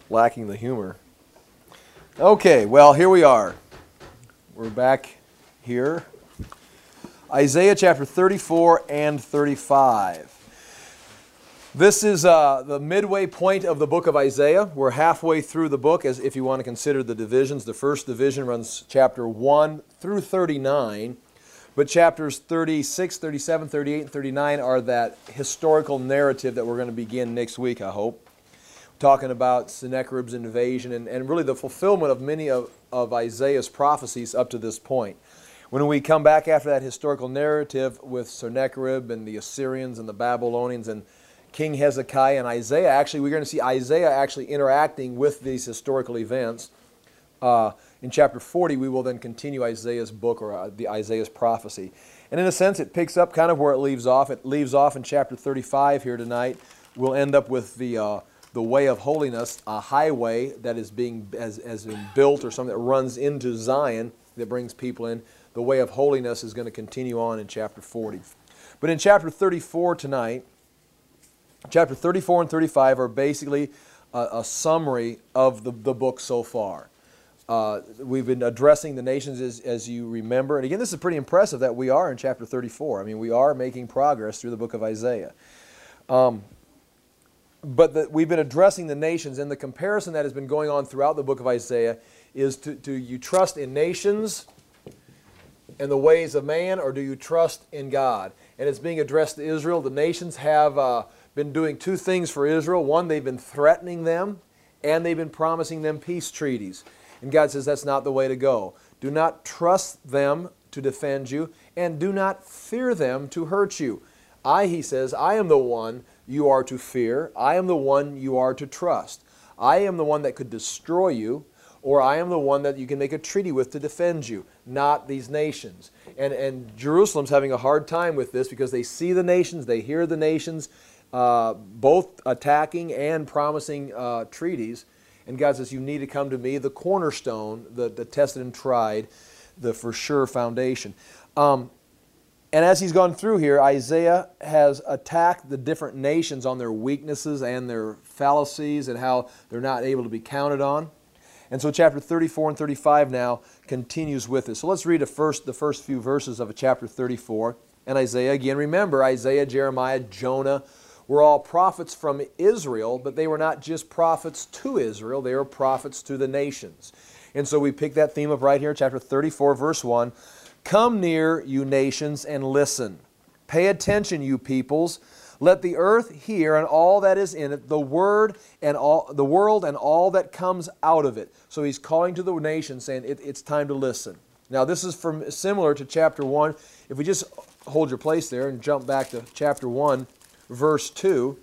lacking the humor. Okay, well, here we are. We're back here. Isaiah chapter 34 and 35. This is the midway point of the book of Isaiah. We're halfway through the book, as if you want to consider the divisions. The first division runs chapter 1 through 39, but chapters 36, 37, 38, and 39 are that historical narrative that we're going to begin next week, I hope. Talking about Sennacherib's invasion and really the fulfillment of many of Isaiah's prophecies up to this point. When we come back after that historical narrative with Sennacherib and the Assyrians and the Babylonians and King Hezekiah and Isaiah, actually we're going to see Isaiah actually interacting with these historical events. In chapter 40 we will then continue Isaiah's book or the Isaiah's prophecy. And in a sense it picks up kind of where it leaves off. It leaves off in chapter 35 here tonight. We'll end up with the way of holiness, a highway that is being has been built or something that runs into Zion that brings people in. The way of holiness is going to continue on in chapter 40. But in chapter 34 tonight, chapter 34 and 35 are basically a summary of the book so far. We've been addressing the nations as you remember. And again, this is pretty impressive that we are in chapter 34. I mean, we are making progress through the book of Isaiah. But we've been addressing the nations, and the comparison that has been going on throughout the book of Isaiah is do you trust in nations and the ways of man, or do you trust in God? And it's being addressed to Israel. The nations have been doing two things for Israel. One, they've been threatening them, and they've been promising them peace treaties. And God says that's not the way to go. Do not trust them to defend you, and do not fear them to hurt you. He says, I am the one you are to fear. I am the one you are to trust. I am the one that could destroy you, or I am the one that you can make a treaty with to defend you, not these nations. And Jerusalem's having a hard time with this because they see the nations, they hear the nations, both attacking and promising treaties. And God says, you need to come to me, the cornerstone, the tested and tried, the for sure foundation. And as he's gone through here, Isaiah has attacked the different nations on their weaknesses and their fallacies and how they're not able to be counted on. And so chapter 34 and 35 now continues with this. So let's read the first few verses of chapter 34 and Isaiah. Again, remember, Isaiah, Jeremiah, Jonah were all prophets from Israel, but they were not just prophets to Israel, they were prophets to the nations. And so we pick that theme up right here, chapter 34, verse 1. Come near, you nations, and listen. Pay attention, you peoples. Let the earth hear and all that is in it, the world and all that comes out of it. So he's calling to the nations, saying it's time to listen. Now this is similar to chapter 1. If we just hold your place there and jump back to chapter 1, verse 2.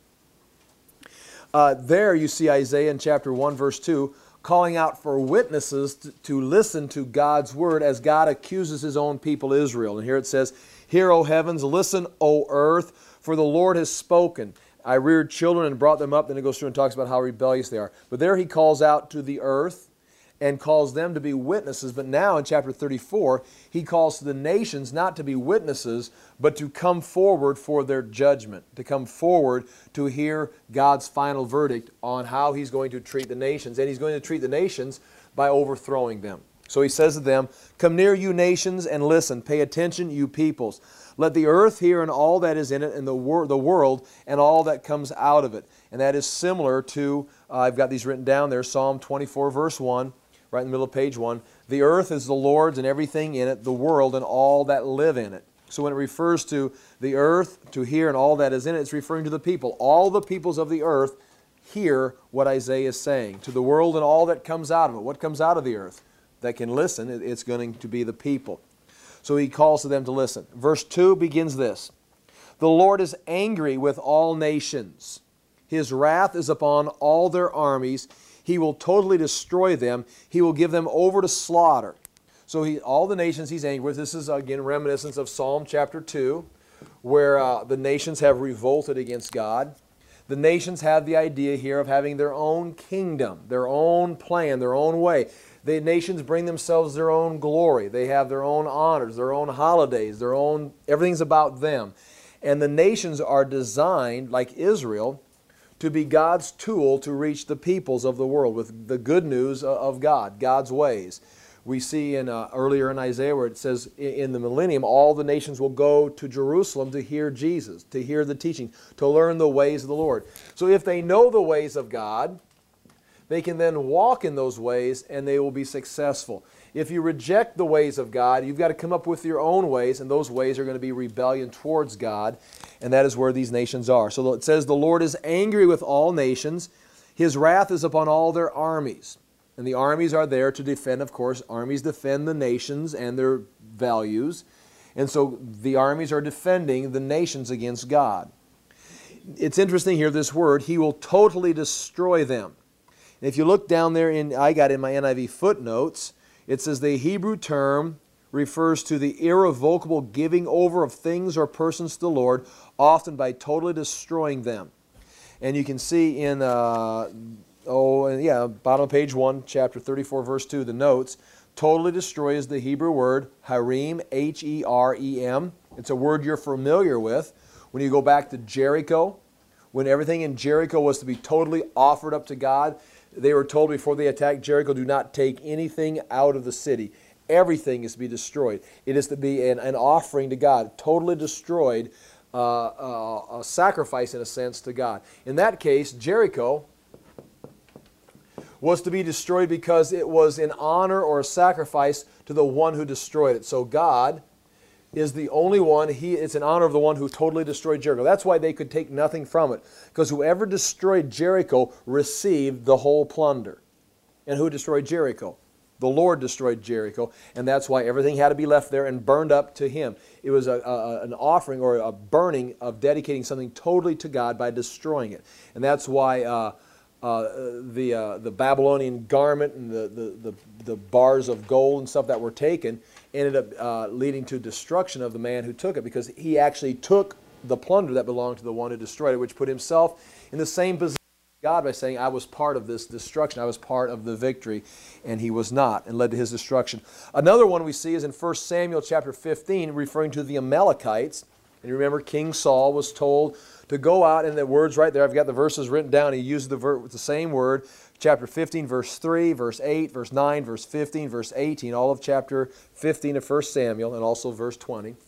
There you see Isaiah in chapter 1, verse 2, calling out for witnesses to listen to God's word as God accuses his own people Israel. And here it says, Hear, O heavens, listen, O earth, for the Lord has spoken. I reared children and brought them up. Then it goes through and talks about how rebellious they are. But there he calls out to the earth and calls them to be witnesses. But now in chapter 34, he calls to the nations not to be witnesses, but to come forward for their judgment, to come forward to hear God's final verdict on how he's going to treat the nations. And he's going to treat the nations by overthrowing them. So he says to them, Come near, you nations, and listen. Pay attention, you peoples. Let the earth hear and all that is in it, and the world and all that comes out of it. And that is similar to, I've got these written down there, Psalm 24, verse 1. Right in the middle of page 1. The earth is the Lord's and everything in it, the world and all that live in it. So when it refers to the earth, to hear and all that is in it, it's referring to the people. All the peoples of the earth hear what Isaiah is saying. To the world and all that comes out of it. What comes out of the earth? That can listen, it's going to be the people. So he calls to them to listen. Verse 2 begins this. The Lord is angry with all nations. His wrath is upon all their armies. He will totally destroy them. He will give them over to slaughter. So all the nations he's angry with. This is again reminiscence of Psalm chapter 2, where the nations have revolted against God. The nations have the idea here of having their own kingdom, their own plan, their own way. The nations bring themselves their own glory. They have their own honors, their own holidays, everything's about them. And the nations are designed, like Israel, to be God's tool to reach the peoples of the world with the good news of God, God's ways. We see earlier in Isaiah where it says in the millennium, all the nations will go to Jerusalem to hear Jesus, to hear the teaching, to learn the ways of the Lord. So if they know the ways of God, they can then walk in those ways and they will be successful. If you reject the ways of God, you've got to come up with your own ways, and those ways are going to be rebellion towards God, and that is where these nations are. So it says, the Lord is angry with all nations. His wrath is upon all their armies. And the armies are there to defend, of course. Armies defend the nations and their values. And so the armies are defending the nations against God. It's interesting here, this word, He will totally destroy them. And if you look down there, I got in my NIV footnotes, it says the Hebrew term refers to the irrevocable giving over of things or persons to the Lord, often by totally destroying them. And you can see in, bottom of page 1, chapter 34, verse 2, the notes, totally destroy is the Hebrew word harem, H-E-R-E-M. It's a word you're familiar with. When you go back to Jericho, when everything in Jericho was to be totally offered up to God, they were told before they attacked Jericho, do not take anything out of the city. Everything is to be destroyed. It is to be an offering to God, totally destroyed, a sacrifice in a sense to God. In that case, Jericho was to be destroyed because it was an honor or a sacrifice to the one who destroyed it. So God is the only one, it's in honor of the one who totally destroyed Jericho. That's why they could take nothing from it, because whoever destroyed Jericho received the whole plunder. And who destroyed Jericho? The Lord destroyed Jericho, and that's why everything had to be left there and burned up to Him. It was an offering or a burning of dedicating something totally to God by destroying it. And that's why the Babylonian garment and the bars of gold and stuff that were taken ended up leading to destruction of the man who took it, because he actually took the plunder that belonged to the one who destroyed it, which put himself in the same position as God by saying, I was part of this destruction, I was part of the victory, and he was not, and led to his destruction. Another one we see is in 1 Samuel chapter 15, referring to the Amalekites. And you remember King Saul was told to go out, and the word's right there. I've got the verses written down. He used the same word. Chapter 15, verse 3, verse 8, verse 9, verse 15, verse 18, all of chapter 15 of 1 Samuel, and also verse 20.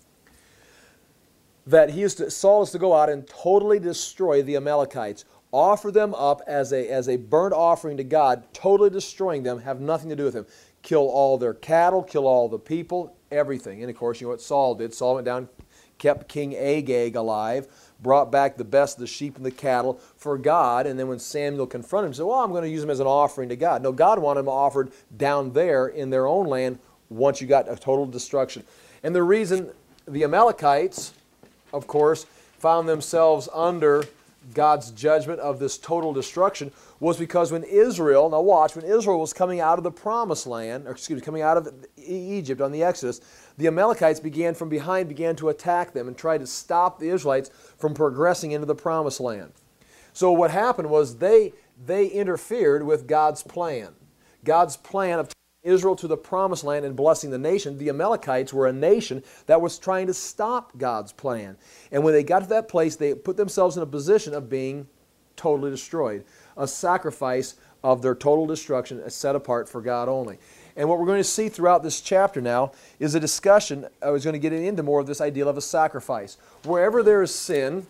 That Saul is to go out and totally destroy the Amalekites. Offer them up as a burnt offering to God, totally destroying them, have nothing to do with them. Kill all their cattle, kill all the people, everything. And of course, you know what Saul did. Saul went down, kept King Agag alive, brought back the best of the sheep and the cattle for God, and then when Samuel confronted him, he said, well, I'm going to use them as an offering to God. No, God wanted them offered down there in their own land once you got a total destruction. And the reason the Amalekites, of course, found themselves under God's judgment of this total destruction was because when Israel, now watch, when Israel was coming out of the promised land, coming out of Egypt on the Exodus, the Amalekites from behind began to attack them and tried to stop the Israelites from progressing into the promised land. So what happened was they interfered with God's plan. God's plan of taking Israel to the promised land and blessing the nation. The Amalekites were a nation that was trying to stop God's plan. And when they got to that place, they put themselves in a position of being totally destroyed. A sacrifice of their total destruction set apart for God only. And what we're going to see throughout this chapter now is a discussion. I was going to get into more of this idea of a sacrifice. Wherever there is sin,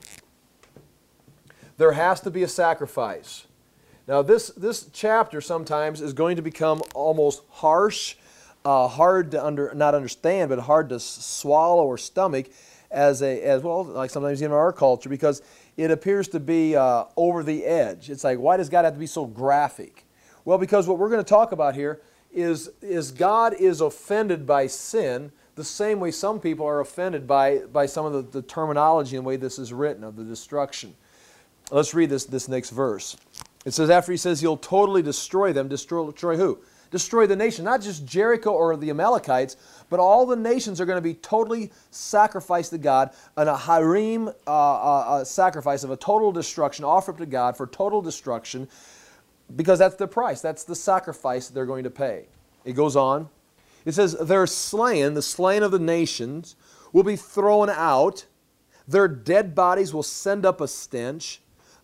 there has to be a sacrifice. Now this chapter sometimes is going to become almost harsh, hard to not understand, but hard to swallow or stomach as well, like sometimes in our culture, because it appears to be over the edge. It's like, why does God have to be so graphic? Well, because what we're going to talk about here is God is offended by sin the same way some people are offended by some of the terminology and the way this is written of the destruction. Let's read this next verse. It says, after he says he'll totally destroy them, destroy who? Destroy the nation. Not just Jericho or the Amalekites, but all the nations are going to be totally sacrificed to God, and a harem sacrifice of a total destruction, offered up to God for total destruction, because that's the price. That's the sacrifice they're going to pay. It goes on. It says, they're slain, the slain of the nations will be thrown out. Their dead bodies will send up a stench.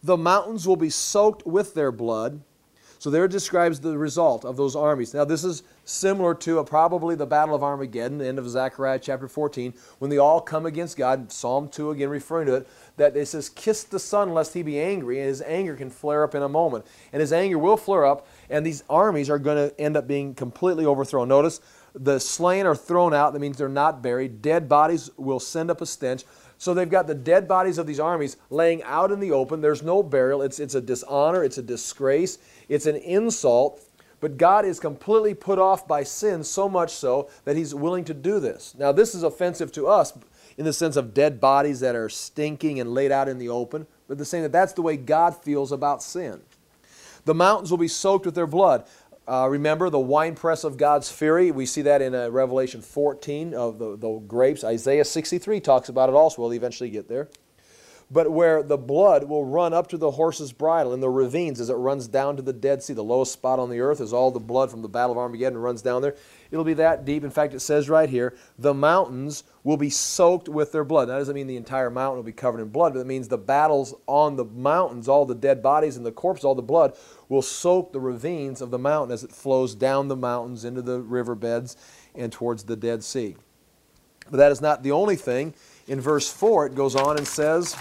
The mountains will be soaked with their blood. So there it describes the result of those armies. Now this is similar to probably the Battle of Armageddon, the end of Zechariah chapter 14, when they all come against God. Psalm 2 again referring to it, that it says, kiss the Son lest he be angry, and his anger can flare up in a moment. And his anger will flare up, and these armies are going to end up being completely overthrown. Notice, the slain are thrown out. That means they're not buried. Dead bodies will send up a stench. So they've got the dead bodies of these armies laying out in the open. There's no burial. It's a dishonor. It's a disgrace. It's an insult. But God is completely put off by sin, so much so that He's willing to do this. Now, this is offensive to us in the sense of dead bodies that are stinking and laid out in the open. But they're saying that that's the way God feels about sin. The mountains will be soaked with their blood. Remember the winepress of God's fury? We see that in Revelation 14 of the grapes. Isaiah 63 talks about it also. We'll eventually get there. But where the blood will run up to the horse's bridle in the ravines as it runs down to the Dead Sea. The lowest spot on the earth is all the blood from the Battle of Armageddon runs down there. It'll be that deep. In fact, it says right here, the mountains will be soaked with their blood. That doesn't mean the entire mountain will be covered in blood, but it means the battles on the mountains, all the dead bodies and the corpses, all the blood, will soak the ravines of the mountain as it flows down the mountains into the riverbeds and towards the Dead Sea. But that is not the only thing. In verse 4, it goes on and says,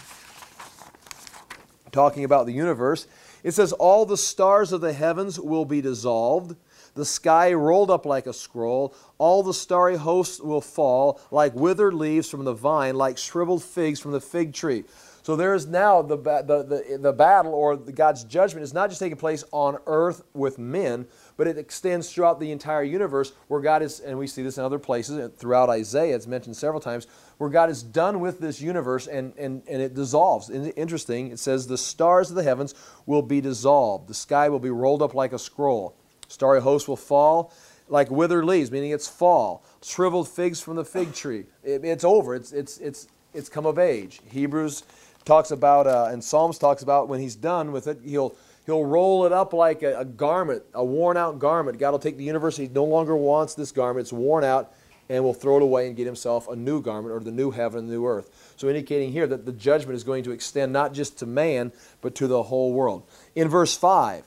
talking about the universe, it says, all the stars of the heavens will be dissolved, the sky rolled up like a scroll, all the starry hosts will fall like withered leaves from the vine, like shriveled figs from the fig tree. So there is now the battle, or God's judgment is not just taking place on earth with men, but it extends throughout the entire universe where God is, and we see this in other places, throughout Isaiah, it's mentioned several times, where God is done with this universe and it dissolves. Interesting, it says the stars of the heavens will be dissolved. The sky will be rolled up like a scroll. Starry hosts will fall like withered leaves, meaning it's fall. Shriveled figs from the fig tree. It's over. It's come of age. Hebrews talks about, and Psalms talks about when He's done with it, He'll roll it up like a garment, a worn out garment. God will take the universe. He no longer wants this garment. It's worn out, and will throw it away and get Himself a new garment, or the new heaven and the new earth. So indicating here that the judgment is going to extend not just to man, but to the whole world. In verse 5,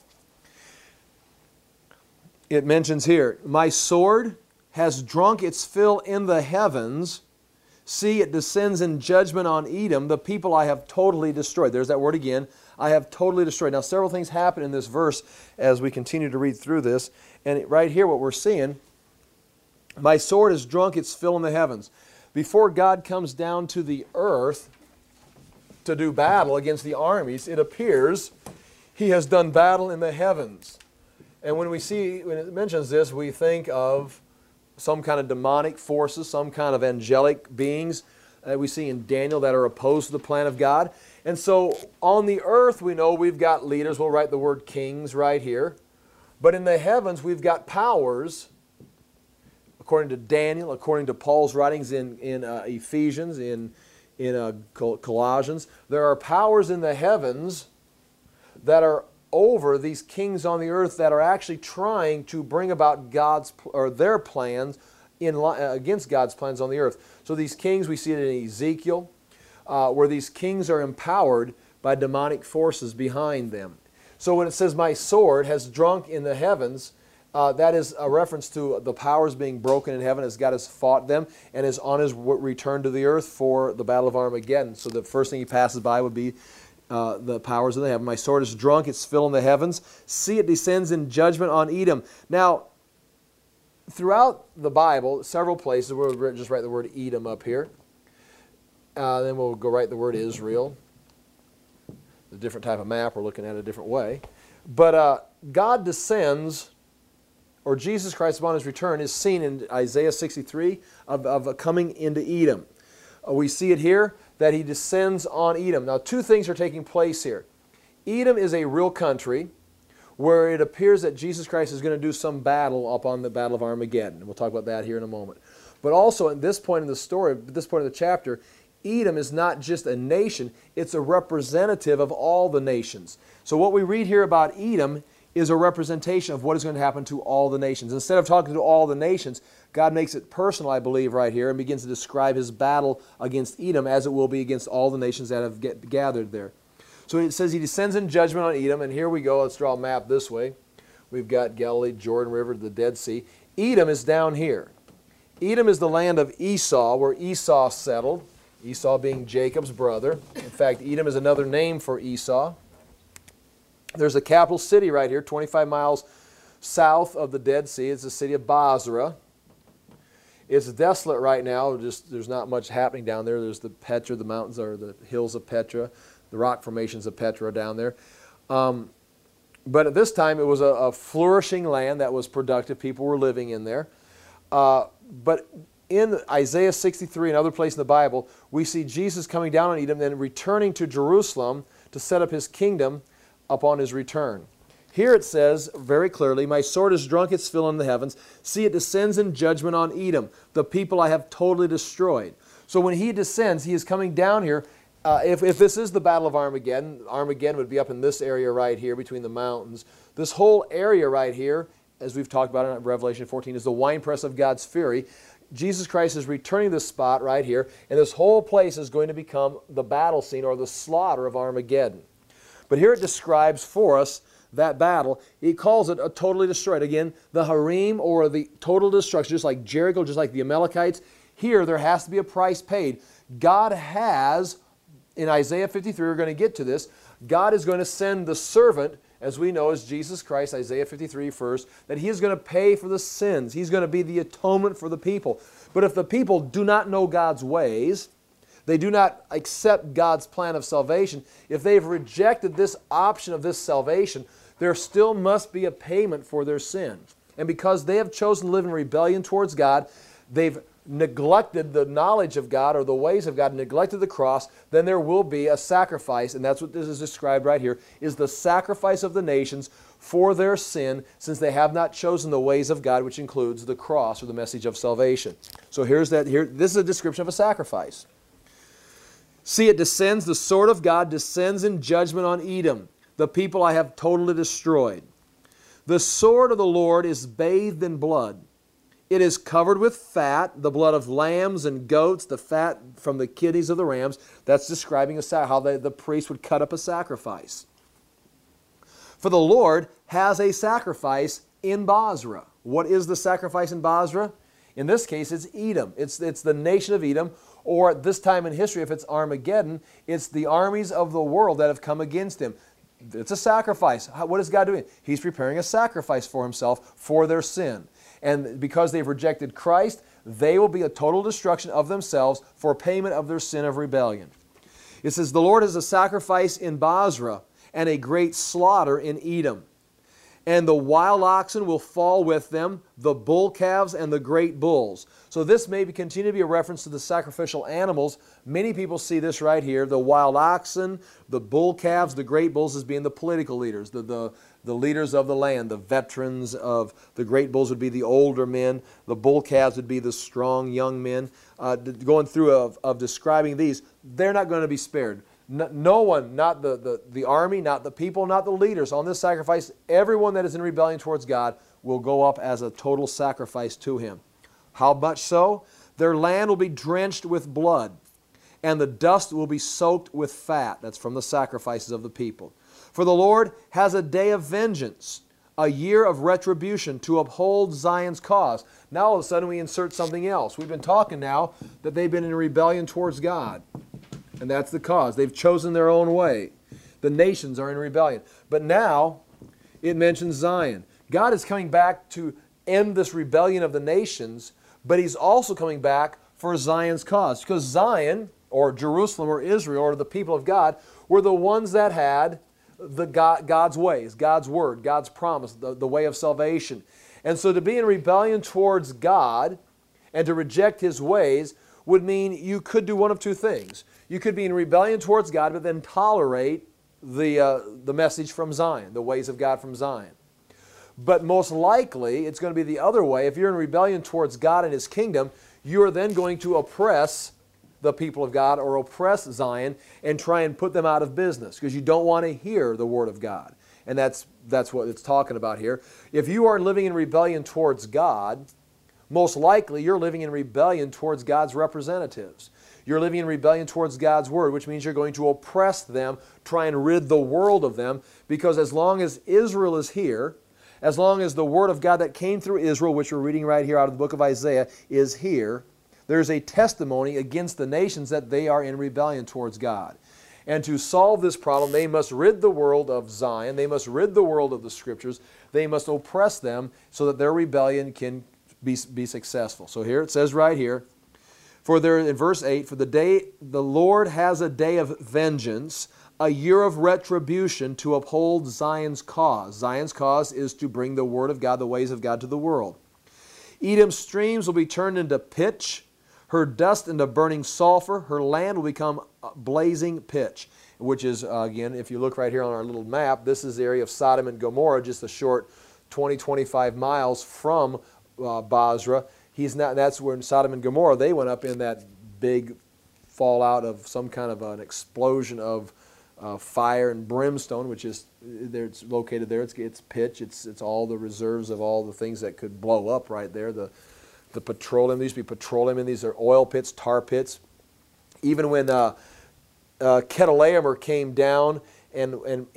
it mentions here, my sword has drunk its fill in the heavens. See, it descends in judgment on Edom, the people I have totally destroyed. There's that word again. I have totally destroyed. Now, several things happen in this verse as we continue to read through this. And right here, what we're seeing, my sword has drunk its fill in the heavens. Before God comes down to the earth to do battle against the armies, it appears He has done battle in the heavens. And when it mentions this, we think of some kind of demonic forces, some kind of angelic beings that we see in Daniel that are opposed to the plan of God. And so on the earth, we know we've got leaders. We'll write the word kings right here. But in the heavens, we've got powers, according to Daniel, according to Paul's writings in Ephesians, in Colossians. There are powers in the heavens that are over these kings on the earth that are actually trying to bring about their plans against God's plans on the earth. So these kings, we see it in Ezekiel, where these kings are empowered by demonic forces behind them. So when it says, my sword has drunk in the heavens, that is a reference to the powers being broken in heaven as God has fought them and is on His return to the earth for the Battle of Armageddon. So the first thing He passes by would be the powers of the heaven. My sword is drunk, its fill in the heavens. See, it descends in judgment on Edom. Now, throughout the Bible, several places, we'll just write the word Edom up here. Then we'll go write the word Israel. A different type of map, we're looking at it a different way. But God descends, or Jesus Christ upon His return is seen in Isaiah 63 of coming into Edom. We see it here that He descends on Edom. Now, two things are taking place here. Edom is a real country where it appears that Jesus Christ is going to do some battle upon the Battle of Armageddon. And we'll talk about that here in a moment. But also at this point in the story, at this point in the chapter, Edom is not just a nation, it's a representative of all the nations. So what we read here about Edom is a representation of what is going to happen to all the nations. Instead of talking to all the nations, God makes it personal, I believe, right here, and begins to describe His battle against Edom as it will be against all the nations that have gathered there. So it says he descends in judgment on Edom, and here we go. Let's draw a map this way. We've got Galilee, Jordan River, the Dead Sea. Edom is down here. Edom is the land of Esau, where Esau settled, Esau being Jacob's brother. In fact, Edom is another name for Esau. There's a capital city right here, 25 miles south of the Dead Sea. It's the city of Basra. It's desolate right now. There's not much happening down there. There's the Petra, the mountains, or the hills of Petra, the rock formations of Petra down there. But at this time, it was a flourishing land that was productive. People were living in there. But in Isaiah 63 and other places in the Bible, we see Jesus coming down on Edom and then returning to Jerusalem to set up his kingdom upon his return. Here it says very clearly, my sword has drunk its fill in the heavens. See, it descends in judgment on Edom, the people I have totally destroyed. So when he descends, he is coming down here. If this is the Battle of Armageddon, Armageddon would be up in this area right here between the mountains. This whole area right here, as we've talked about in Revelation 14, is the winepress of God's fury. Jesus Christ is returning this spot right here, and this whole place is going to become the battle scene or the slaughter of Armageddon. But here it describes for us that battle. He calls it a totally destroyed. Again, the harem, or the total destruction, just like Jericho, just like the Amalekites. Here there has to be a price paid. God has, in Isaiah 53, we're going to get to this, God is going to send the servant, as we know as Jesus Christ, Isaiah 53 first, that he is going to pay for the sins. He's going to be the atonement for the people. But if the people do not know God's ways, they do not accept God's plan of salvation, if they've rejected this option of this salvation, there still must be a payment for their sin. And because they have chosen to live in rebellion towards God, they've neglected the knowledge of God or the ways of God, neglected the cross, then there will be a sacrifice, and that's what this is described right here, is the sacrifice of the nations for their sin, since they have not chosen the ways of God, which includes the cross or the message of salvation. So this is a description of a sacrifice. See, it descends, the sword of God descends in judgment on Edom, the people I have totally destroyed. The sword of the Lord is bathed in blood. It is covered with fat, the blood of lambs and goats, the fat from the kidneys of the rams. That's describing how the priest would cut up a sacrifice. For the Lord has a sacrifice in Basra. What is the sacrifice in Basra? In this case, it's Edom. It's the nation of Edom, or at this time in history, if it's Armageddon, it's the armies of the world that have come against him. It's a sacrifice. What is God doing? He's preparing a sacrifice for himself for their sin. And because they've rejected Christ, they will be a total destruction of themselves for payment of their sin of rebellion. It says, the Lord has a sacrifice in Basra and a great slaughter in Edom. And the wild oxen will fall with them, the bull calves and the great bulls. So this may continue to be a reference to the sacrificial animals. Many people see this right here, the wild oxen, the bull calves, the great bulls as being the political leaders, the leaders of the land, the veterans of the great bulls would be the older men, the bull calves would be the strong young men. Going through of describing these, they're not going to be spared. No one, not the army, not the people, not the leaders on this sacrifice, everyone that is in rebellion towards God will go up as a total sacrifice to him. How much so? Their land will be drenched with blood, and the dust will be soaked with fat. That's from the sacrifices of the people. For the Lord has a day of vengeance, a year of retribution to uphold Zion's cause. Now all of a sudden we insert something else. We've been talking now that they've been in rebellion towards God. And that's the cause. They've chosen their own way. The nations are in rebellion. But now it mentions Zion. God is coming back to end this rebellion of the nations, but He's also coming back for Zion's cause. Because Zion, or Jerusalem, or Israel, or the people of God, were the ones that had God's ways, God's word, God's promise, the way of salvation. And so to be in rebellion towards God and to reject His ways would mean you could do one of two things. You could be in rebellion towards God, but then tolerate the message from Zion, the ways of God from Zion. But most likely, it's going to be the other way. If you're in rebellion towards God and His kingdom, you are then going to oppress the people of God or oppress Zion and try and put them out of business because you don't want to hear the Word of God. And that's what it's talking about here. If you are living in rebellion towards God, most likely you're living in rebellion towards God's representatives. You're living in rebellion towards God's word, which means you're going to oppress them, try and rid the world of them, because as long as Israel is here, as long as the word of God that came through Israel, which we're reading right here out of the book of Isaiah, is here, there's a testimony against the nations that they are in rebellion towards God. And to solve this problem, they must rid the world of Zion. They must rid the world of the Scriptures. They must oppress them so that their rebellion can be successful. So here it says right here, for there in verse 8, for the Lord has a day of vengeance, a year of retribution to uphold Zion's cause. Zion's cause is to bring the word of God, the ways of God to the world. Edom's streams will be turned into pitch, her dust into burning sulfur, her land will become blazing pitch, which is, again, if you look right here on our little map, this is the area of Sodom and Gomorrah, just a short 20-25 miles from Basra. That's where in Sodom and Gomorrah, they went up in that big fallout of some kind of an explosion of fire and brimstone, which is there. It's located there. It's pitch. It's all the reserves of all the things that could blow up right there. The petroleum. There used to be petroleum in these. Are oil pits, tar pits. Even when Chedorlaomer came down and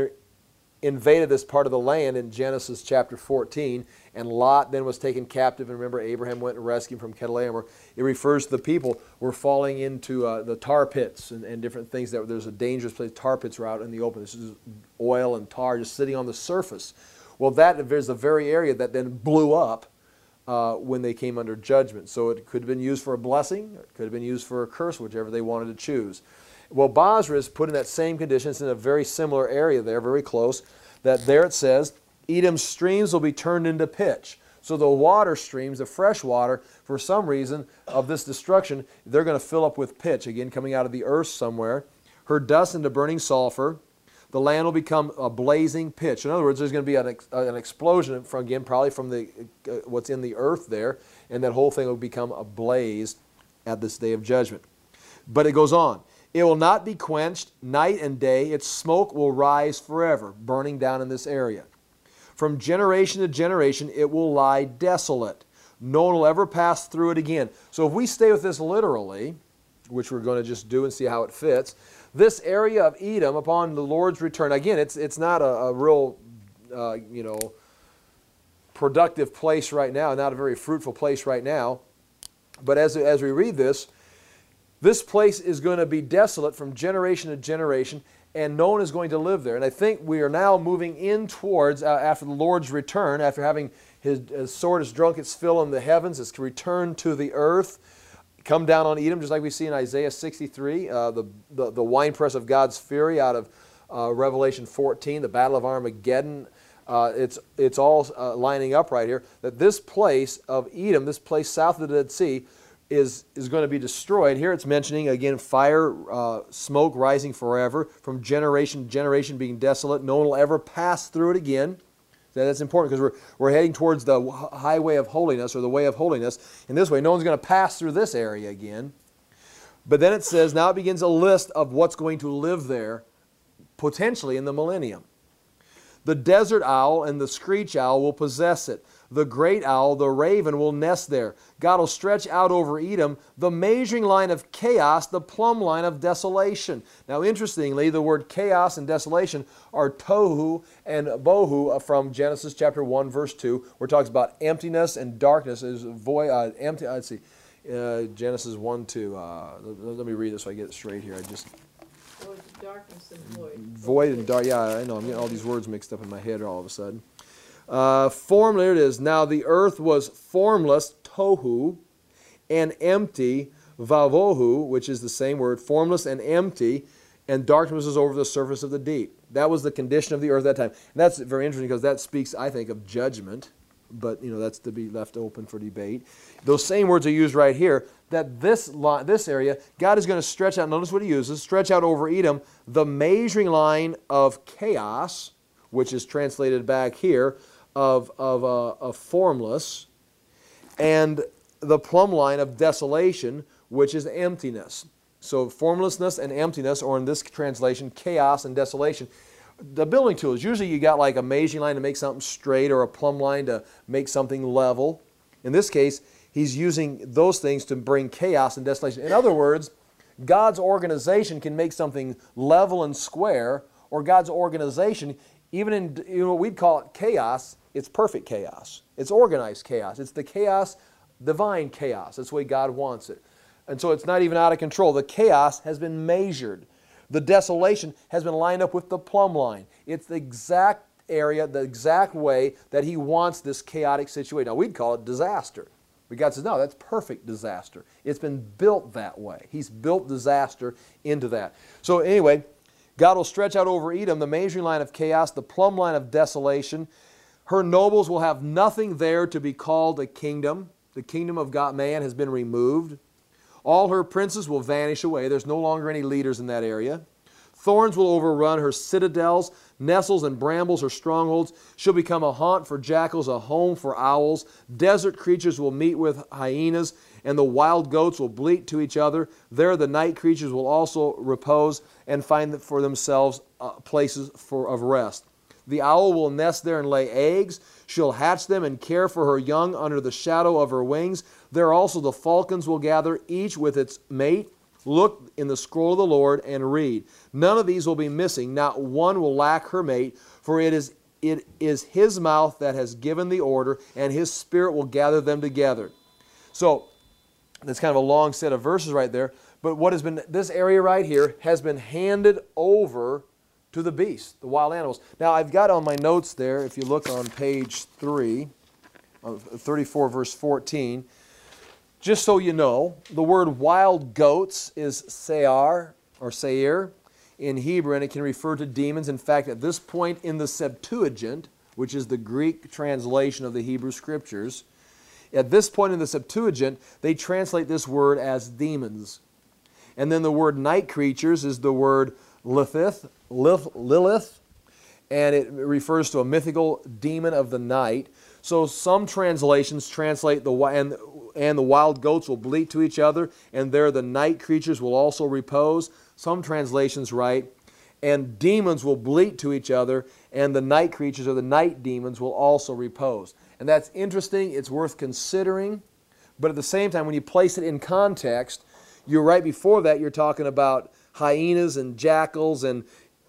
invaded this part of the land in Genesis chapter 14, and Lot then was taken captive, and remember Abraham went and rescued him from Chedorlaomer. It refers to the people were falling into the tar pits and different things. That there's a dangerous place. Tar pits are out in the open. This is oil and tar just sitting on the surface. Well, there's the very area that then blew up when they came under judgment. So it could have been used for a blessing, or it could have been used for a curse, whichever they wanted to choose. Well, Basra is put in that same condition. It's in a very similar area there, very close. That there it says, Edom's streams will be turned into pitch. So the water streams, the fresh water, for some reason of this destruction, they're going to fill up with pitch, again coming out of the earth somewhere. Her dust into burning sulfur. The land will become a blazing pitch. In other words, there's going to be an explosion from, again, probably from what's in the earth there, and that whole thing will become ablaze at this day of judgment. But it goes on. It will not be quenched night and day. Its smoke will rise forever, burning down in this area. From generation to generation, it will lie desolate. No one will ever pass through it again. So if we stay with this literally, which we're going to just do and see how it fits, this area of Edom upon the Lord's return, again, it's not a real, productive place right now, not a very fruitful place right now. But as we read this place is going to be desolate from generation to generation, and no one is going to live there. And I think we are now moving in towards, after the Lord's return, after having his sword has drunk its fill in the heavens, it's returned to the earth, come down on Edom, just like we see in Isaiah 63, the winepress of God's fury out of Revelation 14, the Battle of Armageddon. It's all lining up right here, that this place of Edom, this place south of the Dead Sea, is going to be destroyed. Here it's mentioning, again, fire, smoke rising forever, from generation to generation being desolate. No one will ever pass through it again. That's important because we're heading towards the highway of holiness, or the way of holiness. In this way, no one's going to pass through this area again. But then it says, now it begins a list of what's going to live there, potentially in the millennium. The desert owl and the screech owl will possess it. The great owl, the raven, will nest there. God will stretch out over Edom the measuring line of chaos, the plumb line of desolation. Now, interestingly, the word chaos and desolation are tohu and bohu from Genesis chapter 1, verse 2, where it talks about emptiness and darkness is void. Let's see, Genesis 1, 2. Let me read this so I get it straight here. Darkness and void. Void and dark. Yeah, I know. I'm getting all these words mixed up in my head all of a sudden. There it is. Now the earth was formless, tohu, and empty, vavohu, which is the same word, formless and empty, and darkness was over the surface of the deep. That was the condition of the earth at that time. And that's very interesting because that speaks, I think, of judgment. But, that's to be left open for debate. Those same words are used right here, that this area, God is going to stretch out, notice what he uses, stretch out over Edom the measuring line of chaos, which is translated back here, of formless, and the plumb line of desolation, which is emptiness. So formlessness and emptiness, or in this translation, chaos and desolation. The building tools, usually you got like a measuring line to make something straight, or a plumb line to make something level. In this case, he's using those things to bring chaos and desolation. In other words, God's organization can make something level and square, or God's organization, even in what we'd call it chaos, it's perfect chaos. It's organized chaos. It's the chaos, divine chaos. That's the way God wants it. And so it's not even out of control. The chaos has been measured. The desolation has been lined up with the plumb line. It's the exact area, the exact way that He wants this chaotic situation. Now, we'd call it disaster. But God says, no, that's perfect disaster. It's been built that way. He's built disaster into that. So anyway, God will stretch out over Edom the measuring line of chaos, the plumb line of desolation. Her nobles will have nothing there to be called a kingdom. The kingdom of God, man, has been removed. All her princes will vanish away. There's no longer any leaders in that area. Thorns will overrun her citadels. Nettles and brambles her strongholds. She'll become a haunt for jackals, a home for owls. Desert creatures will meet with hyenas, and the wild goats will bleat to each other. There the night creatures will also repose and find for themselves places of rest. The owl will nest there and lay eggs. She'll hatch them and care for her young under the shadow of her wings. There also the falcons will gather, each with its mate. Look in the scroll of the Lord and read. None of these will be missing. Not one will lack her mate, for it is His mouth that has given the order, and His Spirit will gather them together. So that's kind of a long set of verses right there. But what has been, this area right here has been handed over to the beasts, the wild animals. Now I've got on my notes there, if you look on page 3, 34 verse 14, just so you know, the word wild goats is seir or seir in Hebrew, and it can refer to demons. In fact, at this point in the Septuagint, which is the Greek translation of the Hebrew Scriptures, at this point in the Septuagint, they translate this word as demons. And then the word night creatures is the word Lilith, and it refers to a mythical demon of the night. So some translations translate and the wild goats will bleat to each other, and there the night creatures will also repose. Some translations write, and demons will bleat to each other, and the night creatures or the night demons will also repose. And that's interesting. It's worth considering. But at the same time, when you place it in context, you're right before that, you're talking about hyenas and jackals and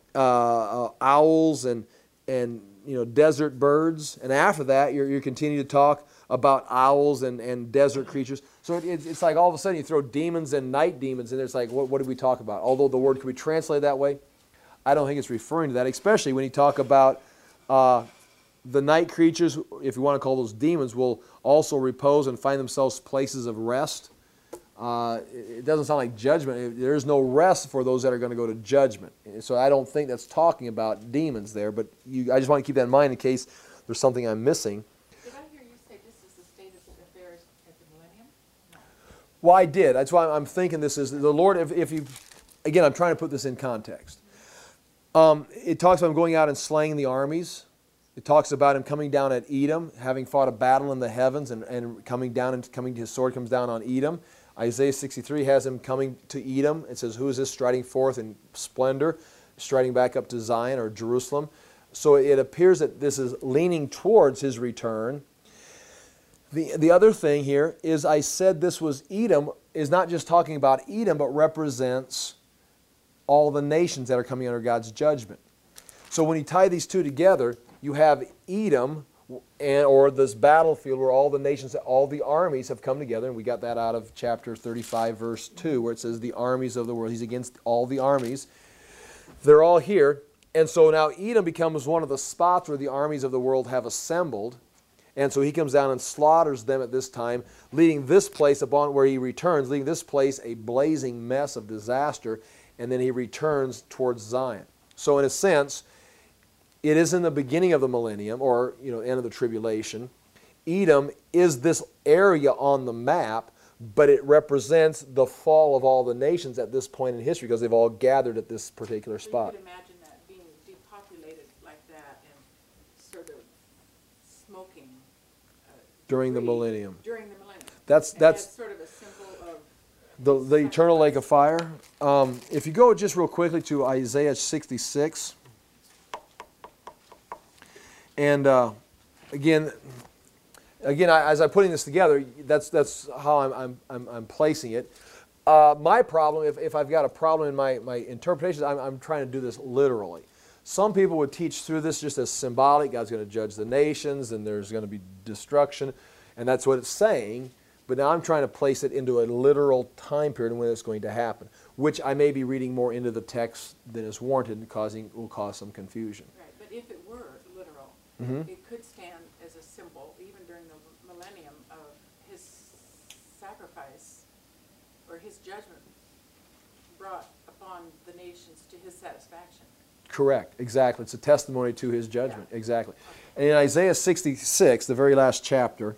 owls and desert birds. And after that, you're continuing to talk about owls and desert creatures. So it's like all of a sudden you throw demons and night demons, and it's like, what did we talk about? Although the word could be translated that way, I don't think it's referring to that, especially when you talk about the night creatures, if you want to call those demons, will also repose and find themselves places of rest. It doesn't sound like judgment. There's no rest for those that are going to go to judgment. So I don't think that's talking about demons there, but I just want to keep that in mind in case there's something I'm missing. Did I hear you say this is the state of affairs at the millennium? No. Well, I did. That's why I'm thinking this is the Lord. If you, again, I'm trying to put this in context. It talks about Him going out and slaying the armies. It talks about Him coming down at Edom, having fought a battle in the heavens, and coming down and His sword comes down on Edom. Isaiah 63 has Him coming to Edom. It says, who is this striding forth in splendor, striding back up to Zion or Jerusalem? So it appears that this is leaning towards His return. The other thing here is I said this was Edom, is not just talking about Edom, but represents all the nations that are coming under God's judgment. So when you tie these two together, you have Edom, or this battlefield where all the nations, all the armies have come together, and we got that out of chapter 35, verse 2, where it says the armies of the world. He's against all the armies. They're all here, and so now Edom becomes one of the spots where the armies of the world have assembled, and so He comes down and slaughters them at this time, leading this place upon where He returns, leading this place a blazing mess of disaster, and then He returns towards Zion. So in a sense, it is in the beginning of the millennium, or end of the tribulation. Edom is this area on the map, but it represents the fall of all the nations at this point in history because they've all gathered at this particular spot. You could imagine that being depopulated like that and sort of smoking during the millennium. During the millennium. That's sort of a symbol of the eternal lake of fire. If you go just real quickly to Isaiah 66. And again, as I'm putting this together, that's how I'm placing it. My problem, if I've got a problem in my interpretations, I'm trying to do this literally. Some people would teach through this just as symbolic. God's going to judge the nations, and there's going to be destruction, and that's what it's saying. But now I'm trying to place it into a literal time period and when it's going to happen, which I may be reading more into the text than is warranted and will cause some confusion. Right, but if it were literal, it could stand as a symbol, even during the millennium, of his sacrifice or his judgment brought upon the nations to his satisfaction. Correct, exactly. It's a testimony to his judgment, Yeah. exactly. And in Isaiah 66, the very last chapter,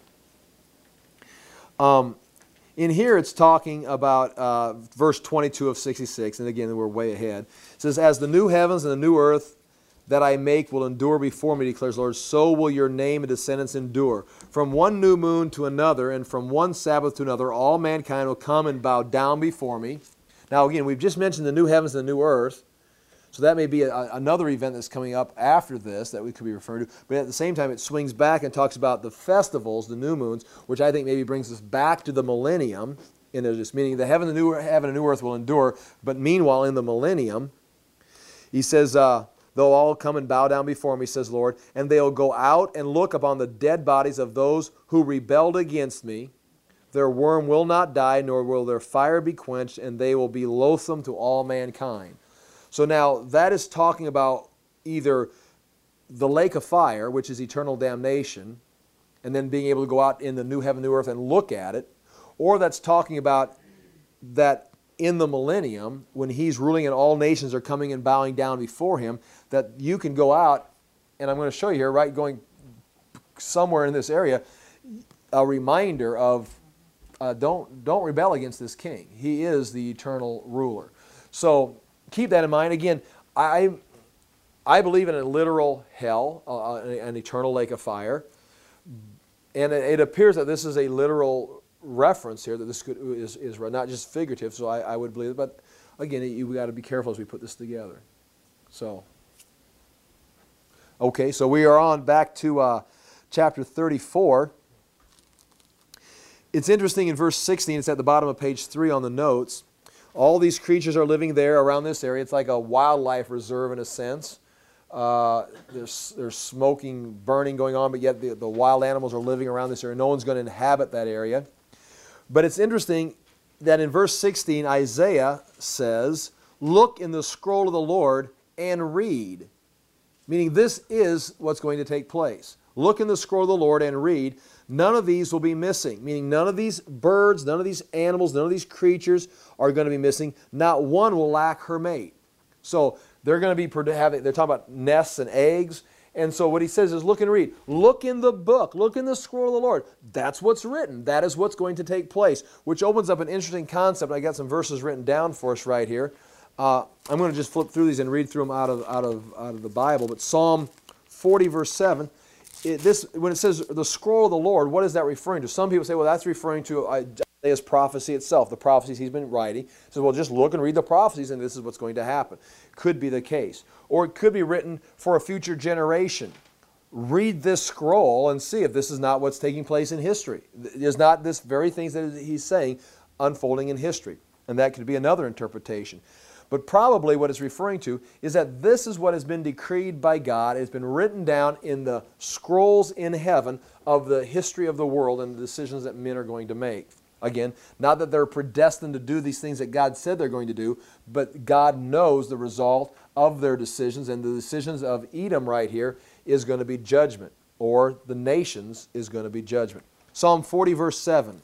in here it's talking about verse 22 of 66, and again, we're way ahead. It says, "As the new heavens and the new earth that I make will endure before me, declares the Lord, so will your name and descendants endure. From one new moon to another, and from one Sabbath to another, all mankind will come and bow down before me." Now again, we've just mentioned the new heavens and the new earth, so that may be another event that's coming up after this that we could be referring to. But at the same time, it swings back and talks about the festivals, the new moons, which I think maybe brings us back to the millennium. In this meaning, the heaven and new earth will endure. But meanwhile, in the millennium, he says, "They'll all come and bow down before me," says the Lord, "and they'll go out and look upon the dead bodies of those who rebelled against me. Their worm will not die, nor will their fire be quenched, and they will be loathsome to all mankind." So now that is talking about either the lake of fire, which is eternal damnation, and then being able to go out in the new heaven, new earth and look at it, or that's talking about that in the millennium, when he's ruling and all nations are coming and bowing down before him, that you can go out, and I'm going to show you here, right, going somewhere in this area, a reminder of don't rebel against this king. He is the eternal ruler. So keep that in mind. Again, I believe in a literal hell, an eternal lake of fire. And it appears that this is a literal reference here, that this is not just figurative, so I would believe it. But again, we've got to be careful as we put this together. So, okay, so we are on back to chapter 34. It's interesting in verse 16, it's at the bottom of page 3 on the notes. All these creatures are living there around this area. It's like a wildlife reserve in a sense. There's smoking, burning going on, but yet the wild animals are living around this area. No one's going to inhabit that area. But it's interesting that in verse 16, Isaiah says, "Look in the scroll of the Lord and read." Meaning this is what's going to take place. Look in the scroll of the Lord and read. None of these will be missing. Meaning none of these birds, none of these animals, none of these creatures are going to be missing. Not one will lack her mate. So they're going to be they're talking about nests and eggs. And so what he says is look and read. Look in the book. Look in the scroll of the Lord. That's what's written. That is what's going to take place. Which opens up an interesting concept. I got some verses written down for us right here. I'm going to just flip through these and read through them out of the Bible. But Psalm 40 verse 7. When it says the scroll of the Lord, what is that referring to? Some people say, well, that's referring to Isaiah's prophecy itself, the prophecies he's been writing. He says, well, just look and read the prophecies and this is what's going to happen. Could be the case. Or it could be written for a future generation. Read this scroll and see if this is not what's taking place in history. Is not this very things that he's saying unfolding in history. And that could be another interpretation. But probably what it's referring to is that this is what has been decreed by God. It's been written down in the scrolls in heaven of the history of the world and the decisions that men are going to make. Again, not that they're predestined to do these things that God said they're going to do, but God knows the result of their decisions, and the decisions of Edom right here is going to be judgment, or the nations is going to be judgment. Psalm 40 verse 7.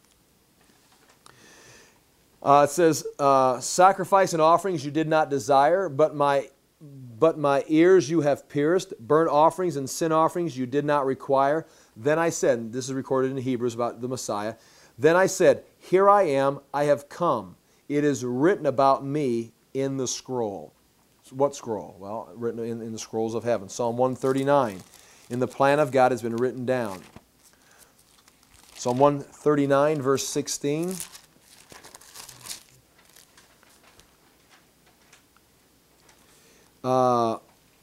It says, "Sacrifice and offerings you did not desire, but my ears you have pierced. Burnt offerings and sin offerings you did not require. Then I said," and this is recorded in Hebrews about the Messiah, "Then I said, here I am, I have come. It is written about me in the scroll." So what scroll? Well, written in the scrolls of heaven. Psalm 139. "In the plan of God has been written down." Psalm 139 verse 16.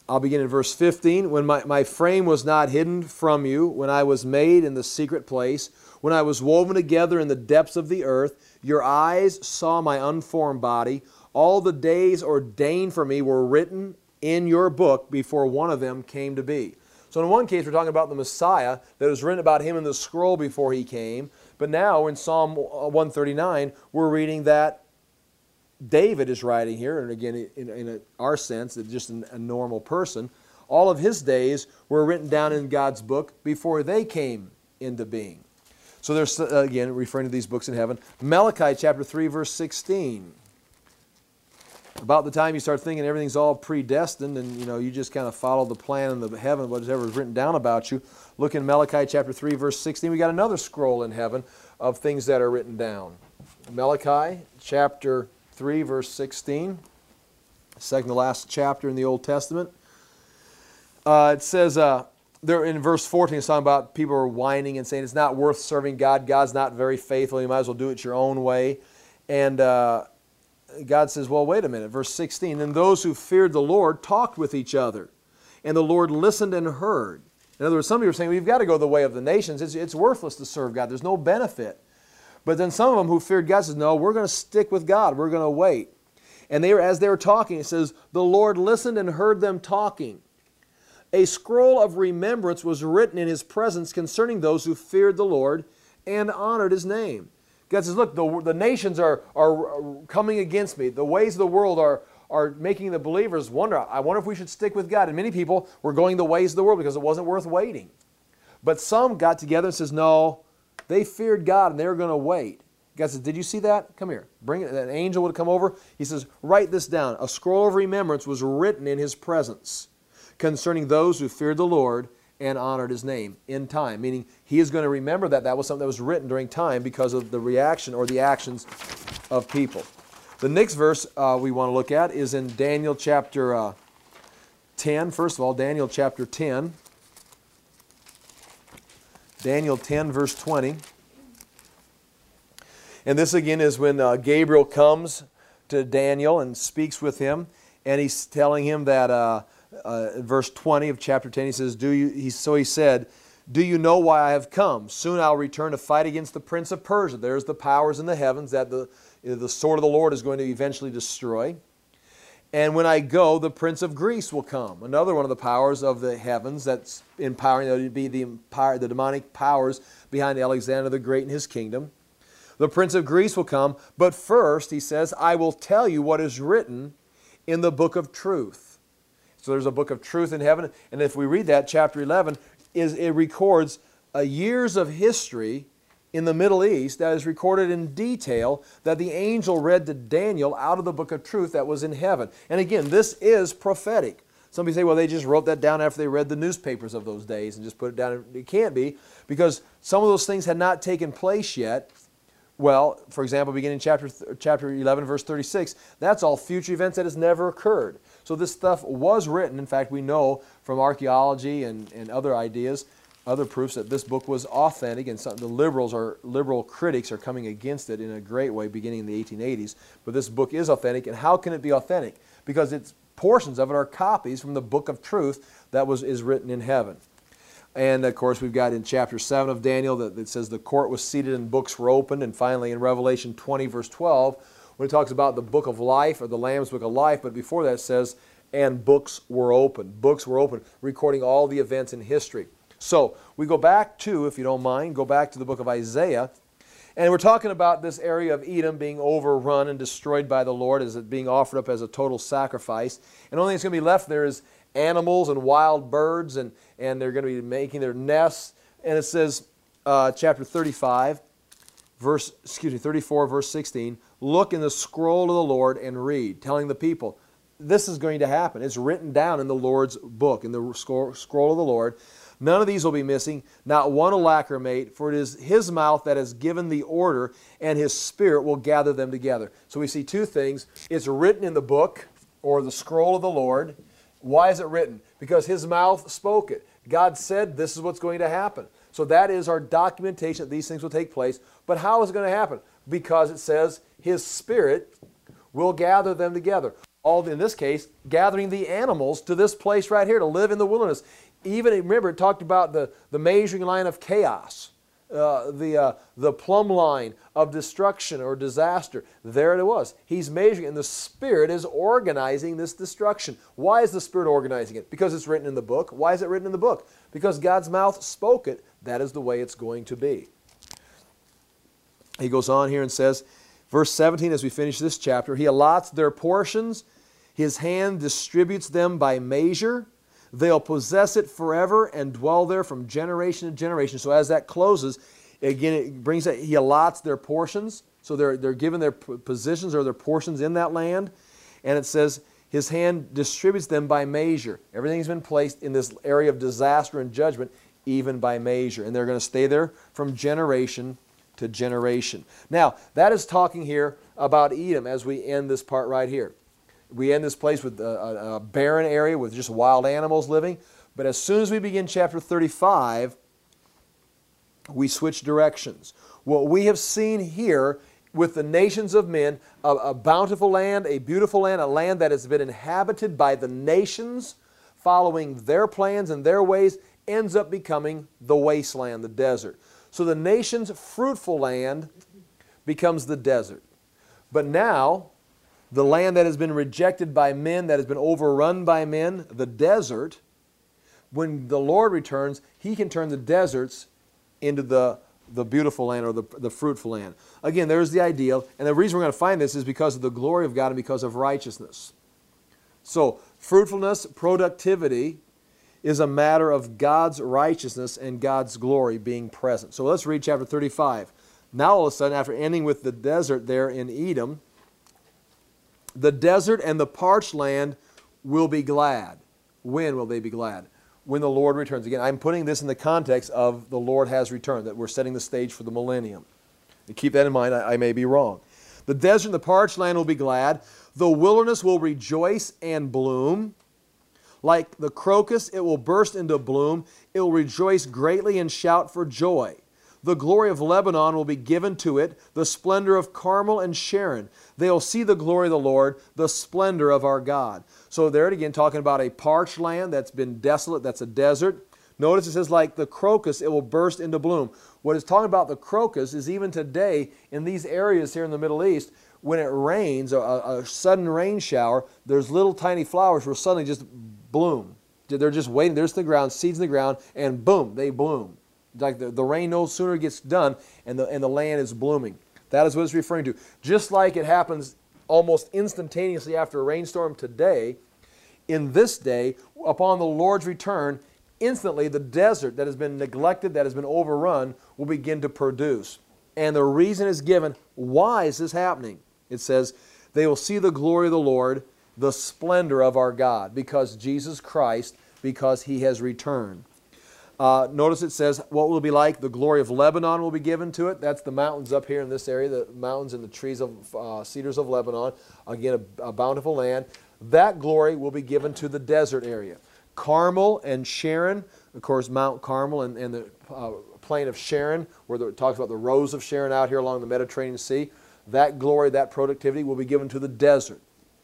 I'll begin in verse 15. When my frame was not hidden from you, when I was made in the secret place, when I was woven together in the depths of the earth, your eyes saw my unformed body. All the days ordained for me were written in your book before one of them came to be. So in one case, we're talking about the Messiah that was written about him in the scroll before he came. But now in Psalm 139, we're reading that David is writing here, and again, in our sense, just a normal person. All of his days were written down in God's book before they came into being. So there's, again, referring to these books in heaven. Malachi chapter 3, verse 16. About the time you start thinking everything's all predestined and you just kind of follow the plan in the heaven, whatever is written down about you, look in Malachi chapter 3, verse 16. We got another scroll in heaven of things that are written down. Malachi chapter 3, verse 16, second to last chapter in the Old Testament. It says, there in verse 14, it's talking about people are whining and saying it's not worth serving God. God's not very faithful. You might as well do it your own way. And God says, well, wait a minute. Verse 16, and those who feared the Lord talked with each other, and the Lord listened and heard. In other words, some people are saying, we've got to go the way of the nations. It's worthless to serve God. There's no benefit. But then some of them who feared God says, no, we're going to stick with God. We're going to wait. And as they were talking, it says, the Lord listened and heard them talking. A scroll of remembrance was written in His presence concerning those who feared the Lord and honored His name. God says, look, the nations are coming against me. The ways of the world are making the believers wonder, I wonder if we should stick with God. And many people were going the ways of the world because it wasn't worth waiting. But some got together and says, no, they feared God and they were going to wait. God says, did you see that? Come here. Bring it. An angel would come over. He says, write this down. A scroll of remembrance was written in His presence concerning those who feared the Lord and honored His name in time. Meaning He is going to remember that was something that was written during time because of the reaction or the actions of people. The next verse we want to look at is in Daniel chapter 10. First of all, Daniel chapter 10. Daniel 10, verse 20. And this again is when Gabriel comes to Daniel and speaks with him, and he's telling him that, verse 20 of chapter 10, he says, so he said, do you know why I have come? Soon I'll return to fight against the prince of Persia. There's the powers in the heavens that the sword of the Lord is going to eventually destroy. And when I go, the prince of Greece will come. Another one of the powers of the heavens that's empowering, that would be the demonic powers behind Alexander the Great and his kingdom. The prince of Greece will come, but first, he says, I will tell you what is written in the book of truth. So there's a book of truth in heaven, and if we read that, chapter 11, it records years of history in the Middle East that is recorded in detail that the angel read to Daniel out of the book of truth that was in heaven. And again, this is prophetic. Somebody say, well, they just wrote that down after they read the newspapers of those days and just put it down. It can't be, because some of those things had not taken place yet. Well, for example, beginning chapter 11, verse 36, that's all future events that has never occurred. So this stuff was written. In fact, we know from archaeology and other ideas, other proofs that this book was authentic, and the liberal critics are coming against it in a great way beginning in the 1880s. But this book is authentic, and how can it be authentic? Because portions of it are copies from the book of truth that is written in heaven. And of course, we've got in chapter 7 of Daniel that says the court was seated and books were opened. And finally, in Revelation 20, verse 12, when it talks about the book of life or the Lamb's book of life, but before that it says, and books were opened. Books were opened, recording all the events in history. So we go back to, if you don't mind, go back to the book of Isaiah. And we're talking about this area of Edom being overrun and destroyed by the Lord, as it being offered up as a total sacrifice. And the only thing that's going to be left there is animals and wild birds, and they're going to be making their nests. And it says, chapter 34, verse 16, look in the scroll of the Lord and read, telling the people, this is going to happen. It's written down in the Lord's book, in the scroll of the Lord. None of these will be missing, not one will lacrimate, for it is His mouth that has given the order, and His Spirit will gather them together. So we see two things. It's written in the book, or the scroll of the Lord. Why is it written? Because His mouth spoke it. God said this is what's going to happen. So that is our documentation that these things will take place. But how is it going to happen? Because it says His Spirit will gather them together. all in this case, gathering the animals to this place right here to live in the wilderness. Even, remember, it talked about the measuring line of chaos, the plumb line of destruction or disaster. There it was. He's measuring, and the Spirit is organizing this destruction. Why is the Spirit organizing it? Because it's written in the book. Why is it written in the book? Because God's mouth spoke it. That is the way it's going to be. He goes on here and says, verse 17, as we finish this chapter, He allots their portions. His hand distributes them by measure. They'll possess it forever and dwell there from generation to generation. So as that closes, again, it brings that He allots their portions. So they're given their positions or their portions in that land. And it says, His hand distributes them by measure. Everything's been placed in this area of disaster and judgment, even by measure. And they're going to stay there from generation to generation. Now, that is talking here about Edom as we end this part right here. We end this place with a barren area with just wild animals living. But as soon as we begin chapter 35, we switch directions. What we have seen here with the nations of men, a bountiful land, a beautiful land, a land that has been inhabited by the nations, following their plans and their ways, ends up becoming the wasteland, the desert. So the nation's fruitful land becomes the desert. But now, the land that has been rejected by men, that has been overrun by men, the desert, when the Lord returns, He can turn the deserts into the beautiful land or the fruitful land. Again, there's the ideal. And the reason we're going to find this is because of the glory of God and because of righteousness. So, fruitfulness, productivity is a matter of God's righteousness and God's glory being present. So let's read chapter 35. Now all of a sudden, after ending with the desert there in Edom, the desert and the parched land will be glad. When will they be glad? When the Lord returns. Again, I'm putting this in the context of the Lord has returned, that we're setting the stage for the millennium. And keep that in mind, I may be wrong. The desert and the parched land will be glad. The wilderness will rejoice and bloom. Like the crocus, it will burst into bloom. It will rejoice greatly and shout for joy. The glory of Lebanon will be given to it, the splendor of Carmel and Sharon. They will see the glory of the Lord, the splendor of our God. So there it again, talking about a parched land that's been desolate, that's a desert. Notice it says, like the crocus, it will burst into bloom. What it's talking about the crocus is even today in these areas here in the Middle East, when it rains, a sudden rain shower, there's little tiny flowers will suddenly just bloom. They're just waiting. There's the ground, seeds in the ground, and boom, they bloom. Like the rain no sooner gets done and the land is blooming. That is what it's referring to. Just like it happens almost instantaneously after a rainstorm today, in this day, upon the Lord's return, instantly the desert that has been neglected, that has been overrun, will begin to produce. And the reason is given, why is this happening? It says, they will see the glory of the Lord, the splendor of our God, because Jesus Christ, because He has returned. Notice it says, what will it be like? The glory of Lebanon will be given to it. That's the mountains up here in this area, the mountains and the trees of cedars of Lebanon. Again, a bountiful land. That glory will be given to the desert area. Carmel and Sharon, of course, Mount Carmel and the plain of Sharon, where it talks about the rose of Sharon out here along the Mediterranean Sea. That glory, that productivity will be given to the desert.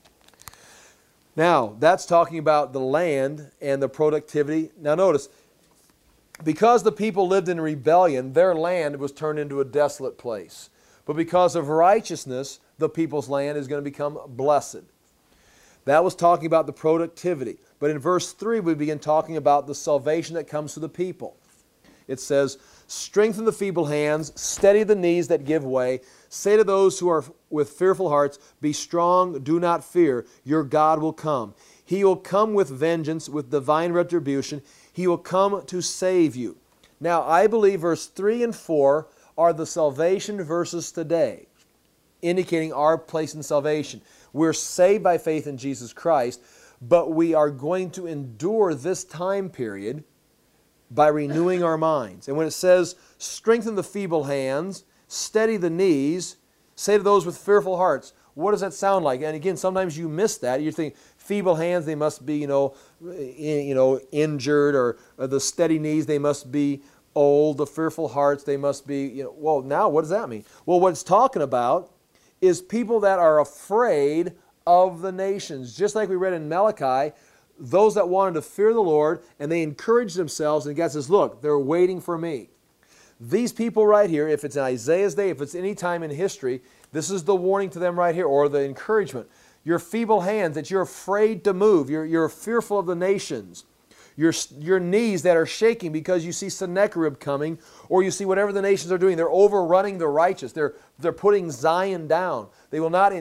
Now, that's talking about the land and the productivity. Now notice, because the people lived in rebellion, their land was turned into a desolate place. But because of righteousness, the people's land is going to become blessed. That was talking about the productivity. But in verse 3, we begin talking about the salvation that comes to the people. It says, strengthen the feeble hands, steady the knees that give way. Say to those who are with fearful hearts, be strong, do not fear. Your God will come. He will come with vengeance, with divine retribution. He will come to save you. Now, I believe verse 3 and 4 are the salvation verses today, indicating our place in salvation. We're saved by faith in Jesus Christ, but we are going to endure this time period by renewing our minds. And when it says, strengthen the feeble hands, steady the knees, say to those with fearful hearts, what does that sound like? And again, sometimes you miss that. You think feeble hands, they must be, injured, or the steady knees, they must be old. The fearful hearts, they must be, well, now what does that mean? Well, what it's talking about is people that are afraid of the nations. Just like we read in Malachi, those that wanted to fear the Lord, and they encouraged themselves, and God says, look, they're waiting for me. These people right here, if it's in Isaiah's day, if it's any time in history, this is the warning to them right here, or the encouragement. Your feeble hands, that you're afraid to move. You're fearful of the nations. Your knees that are shaking because you see Sennacherib coming, or you see whatever the nations are doing. They're overrunning the righteous. They're putting Zion down. They will not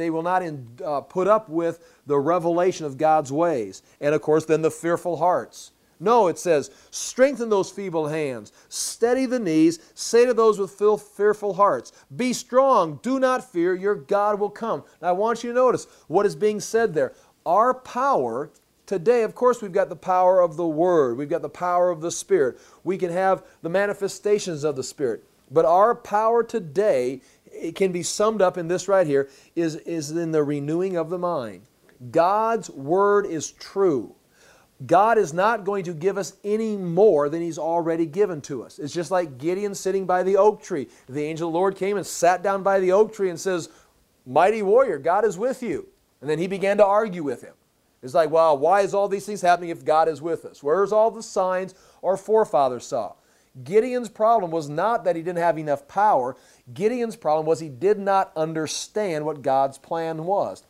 put up with the revelation of God's ways. And of course, then the fearful hearts. No, it says, strengthen those feeble hands, steady the knees, say to those with fearful hearts, be strong, do not fear, your God will come. Now I want you to notice what is being said there. Our power today, of course, we've got the power of the Word. We've got the power of the Spirit. We can have the manifestations of the Spirit. But our power today, it can be summed up in this right here, is in the renewing of the mind. God's Word is true. God is not going to give us any more than He's already given to us. It's just like Gideon sitting by the oak tree. The angel of the Lord came and sat down by the oak tree and says, mighty warrior, God is with you. And then he began to argue with him. It's like, well, why is all these things happening if God is with us? Where's all the signs our forefathers saw? Gideon's problem was not that he didn't have enough power. Gideon's problem was he did not understand what God's plan was.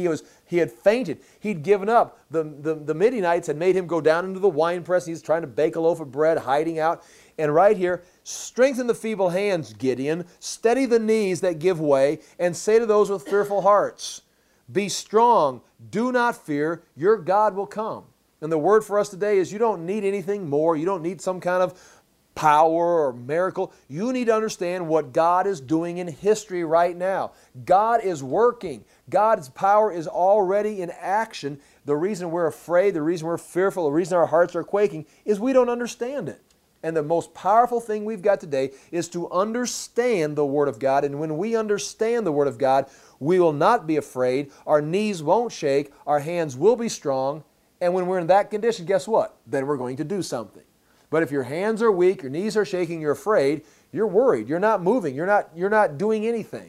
He had fainted. He'd given up. The Midianites had made him go down into the winepress. He's trying to bake a loaf of bread, hiding out. And right here, strengthen the feeble hands, Gideon. Steady the knees that give way, and say to those with fearful hearts, be strong, do not fear, your God will come. And the word for us today is you don't need anything more. You don't need some kind of power or miracle. You need to understand what God is doing in history right now. God is working. God's power is already in action. The reason we're afraid, the reason we're fearful, the reason our hearts are quaking is we don't understand it. And the most powerful thing we've got today is to understand the Word of God. And when we understand the Word of God, we will not be afraid. Our knees won't shake. Our hands will be strong. And when we're in that condition, guess what? Then we're going to do something. But if your hands are weak, your knees are shaking, you're afraid, you're worried, you're not moving, you're not doing anything.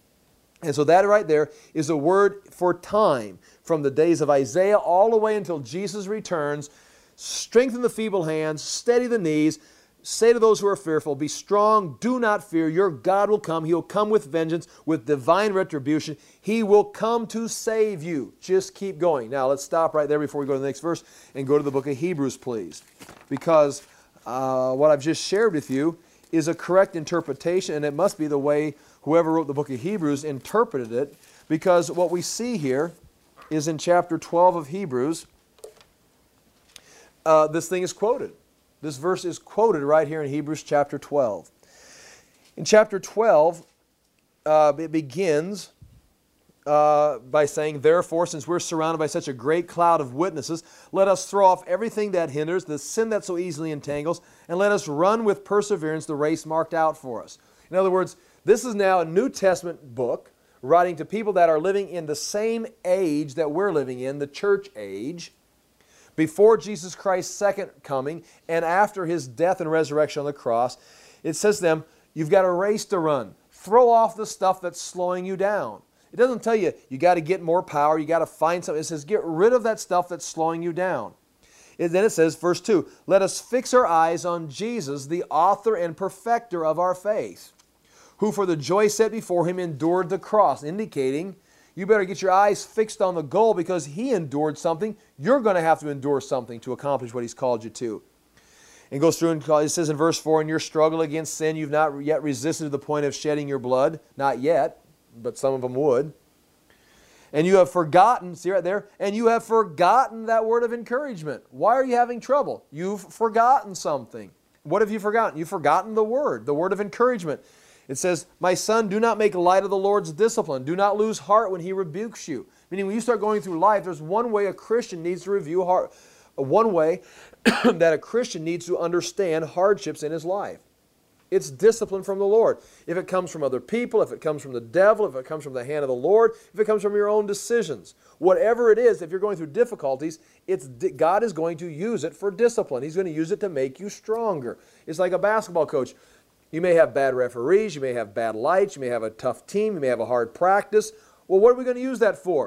And so that right there is a word for time from the days of Isaiah all the way until Jesus returns. Strengthen the feeble hands, steady the knees, say to those who are fearful, be strong, do not fear, your God will come. He will come with vengeance, with divine retribution. He will come to save you. Just keep going. Now let's stop right there before we go to the next verse and go to the book of Hebrews, please. Because what I've just shared with you is a correct interpretation, and it must be the way whoever wrote the book of Hebrews interpreted it, because what we see here is in chapter 12 of Hebrews, this thing is quoted. This verse is quoted right here in Hebrews chapter 12. In chapter 12, it begins by saying, therefore, since we're surrounded by such a great cloud of witnesses, let us throw off everything that hinders, the sin that so easily entangles, and let us run with perseverance the race marked out for us. In other words, this is now a New Testament book writing to people that are living in the same age that we're living in, the church age, before Jesus Christ's second coming and after His death and resurrection on the cross. It says to them, you've got a race to run. Throw off the stuff that's slowing you down. It doesn't tell you got to get more power, you got to find something. It says get rid of that stuff that's slowing you down. And then it says, verse 2, let us fix our eyes on Jesus, the author and perfecter of our faith, who for the joy set before Him endured the cross, indicating you better get your eyes fixed on the goal because He endured something. You're going to have to endure something to accomplish what He's called you to. And goes through and it says in verse 4, in your struggle against sin, you've not yet resisted to the point of shedding your blood. Not yet, but some of them would. And you have forgotten, see right there, and you have forgotten that word of encouragement. Why are you having trouble? You've forgotten something. What have you forgotten? You've forgotten the word of encouragement. It says, my son, do not make light of the Lord's discipline. Do not lose heart when He rebukes you. Meaning when you start going through life, there's one way a Christian needs to review one way that a Christian needs to understand hardships in his life. It's discipline from the Lord. If it comes from other people, if it comes from the devil, if it comes from the hand of the Lord, if it comes from your own decisions, whatever it is, if you're going through difficulties, God is going to use it for discipline. He's going to use it to make you stronger. It's like a basketball coach. You may have bad referees, you may have bad lights, you may have a tough team, you may have a hard practice. Well, what are we going to use that for?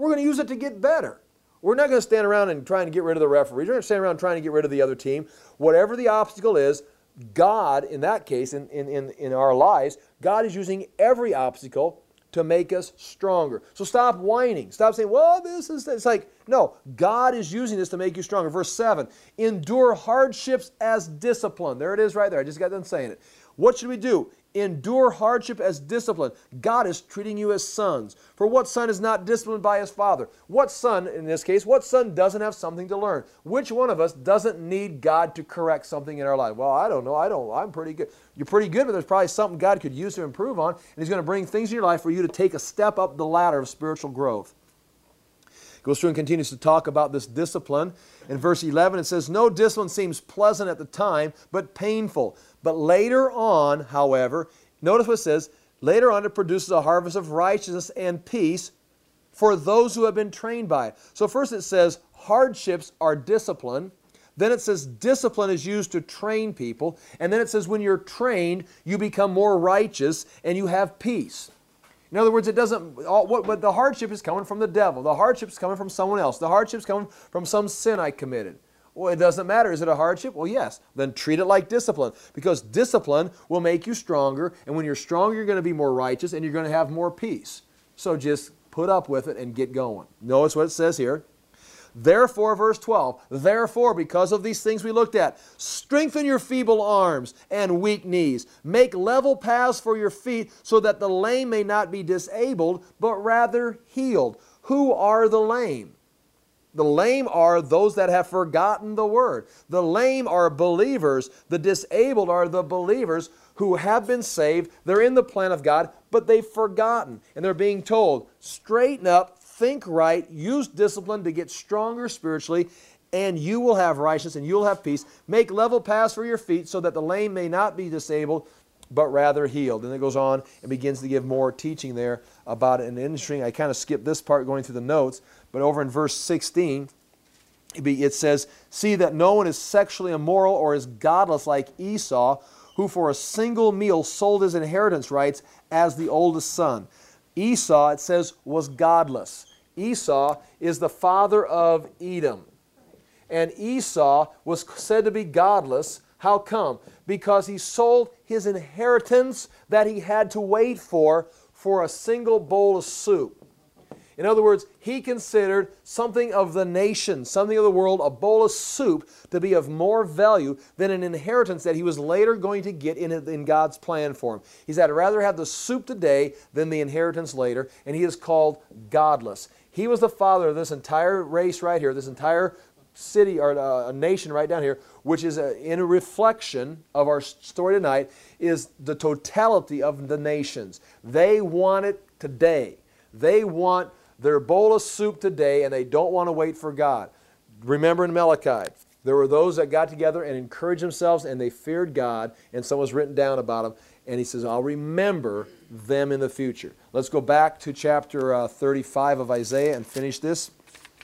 we're going to use it to get better. We're not going to stand around and trying to get rid of the referees. We're not going to stand around trying to get rid of the other team. Whatever the obstacle is, God, in that case, in our lives, God is using every obstacle to make us stronger. So stop whining. Stop saying, well, this is... It's like, no, God is using this to make you stronger. Verse 7, endure hardships as discipline. There it is right there. I just got done saying it. What should we do? Endure hardship as discipline. God is treating you as sons. For what son is not disciplined by his father? What son, in this case, what son doesn't have something to learn? Which one of us doesn't need God to correct something in our life? Well, I don't know. I'm pretty good. You're pretty good, but there's probably something God could use to improve on, and he's going to bring things in your life for you to take a step up the ladder of spiritual growth. Goes through and continues to talk about this discipline. In verse 11 it says, no discipline seems pleasant at the time, but painful. But later on, however, notice what it says, later on it produces a harvest of righteousness and peace for those who have been trained by it. So first it says hardships are discipline. Then it says discipline is used to train people. And then it says when you're trained, you become more righteous and you have peace. In other words, it doesn't, but the hardship is coming from the devil. The hardship is coming from someone else. The hardship is coming from some sin I committed. Well, it doesn't matter. Is it a hardship? Well, yes. Then treat it like discipline, because discipline will make you stronger, and when you're stronger, you're going to be more righteous, and you're going to have more peace. So just put up with it and get going. Notice what it says here. Therefore, verse 12, therefore, because of these things we looked at, strengthen your feeble arms and weak knees. Make level paths for your feet so that the lame may not be disabled, but rather healed. Who are the lame? The lame are those that have forgotten the word. The lame are believers. The disabled are the believers who have been saved. They're in the plan of God, but they've forgotten. And they're being told, straighten up, think right, use discipline to get stronger spiritually, and you will have righteousness and you'll have peace. Make level paths for your feet so that the lame may not be disabled, but rather healed. And it goes on and begins to give more teaching there about it. And interesting, I kind of skipped this part going through the notes, but over in verse 16, it says, see that no one is sexually immoral or is godless like Esau, who for a single meal sold his inheritance rights as the oldest son. Esau, it says, was godless. Esau is the father of Edom. And Esau was said to be godless. How come? Because he sold his inheritance that he had to wait for a single bowl of soup. In other words, he considered something of the nation, something of the world, a bowl of soup, to be of more value than an inheritance that he was later going to get in God's plan for him. He said, I'd rather have the soup today than the inheritance later, and he is called godless. He was the father of this entire race right here, this entire city or a nation right down here, which is in a reflection of our story tonight, is the totality of the nations. They want it today. They want their bowl of soup today, and they don't want to wait for God. Remember in Malachi, there were those that got together and encouraged themselves, and they feared God, and something was written down about them, and he says, I'll remember them in the future. Let's go back to chapter 35 of Isaiah and finish this.